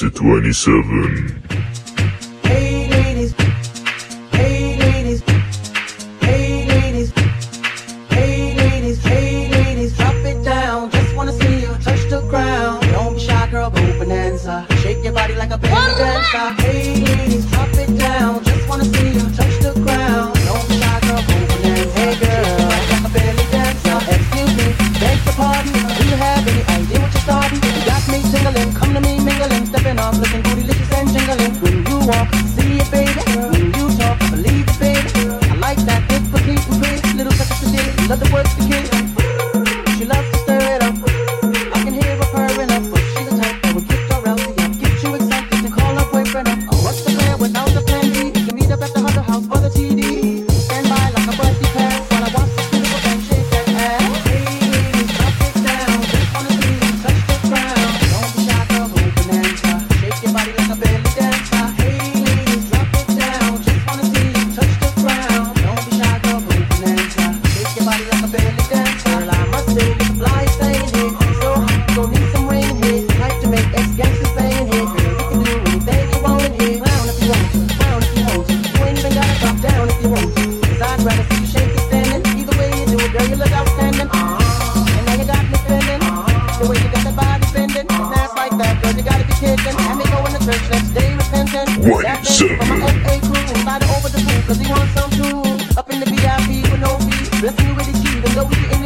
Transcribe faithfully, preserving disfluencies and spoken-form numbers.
Exit twenty-seven. Hey ladies, hey ladies, hey ladies, hey ladies, hey ladies, drop it down. Just wanna see you touch the ground. Don't be shy, girl, go bonanza. Shake your body like a belly dancer. Hey ladies, drop it down. Just wanna see you touch the ground. Don't be shy, girl, go bonanza. Hey girl, like a belly dancer. Excuse me, beg your pardon. Do you have any idea what you're starting? You got me tingling, come to me mingling, stepping off, looking bootylicious and jingling. When you walk, see it, baby. When you talk, believe it, baby. I like that big, petite, and pretty little touch of the love the words to kiss. She loves to stir it up. I can hear her purring up, but she's the type that will get your out. Get you excited to call her boyfriend up. Oh, what's the plan without the plan B? You can meet up at the Hunter House for the T D. Stand by like a birthday pass while I watch the beautiful thing shake that ass. Hey, ladies, drop it down. Just wanna see you touch the ground. Don't be shy, girl, go bonanza. Shake your body like a belly dancer. Hey, ladies, drop it down. Just wanna see you touch the ground. Don't be shy, girl, go bonanza. Shake your body like a belly dancer. Girl, I must say, it's a fly staying here. So hot, you gon' need some rain here. Like to make ex-gangsters staying here. Girl, you can do anything you want in here. Clown if you want to, frown if you want to. You ain't even gotta drop down if you want to. Cause I'd rather see you shake it standing. Either way you do it, girl, you look outstanding. Uh-huh. And now you got me feeling. Uh-huh. The way you got that body bending. And that's like that, girl, you gotta be kidding. And they go in the church next day repenting. That day from my F A crew. Slide over the pool, cause he wants some too. Up in the V I P with no fee. Blessing you with the key, even though we getting